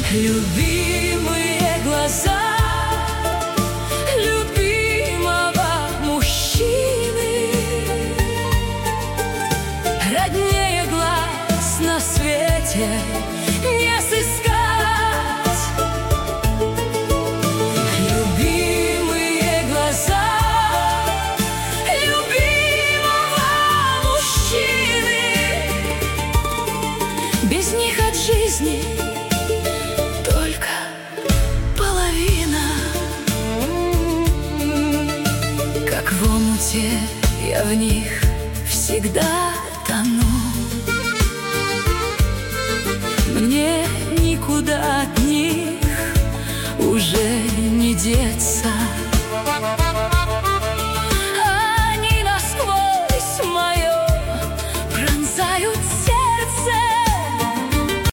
Любимые глаза любимого мужчины, роднее глаз на свете не сыскать. Любимые глаза любимого мужчины, без них от жизни только половина. Как в омуте я в них всегда тону. Мне никуда от них уже не деться.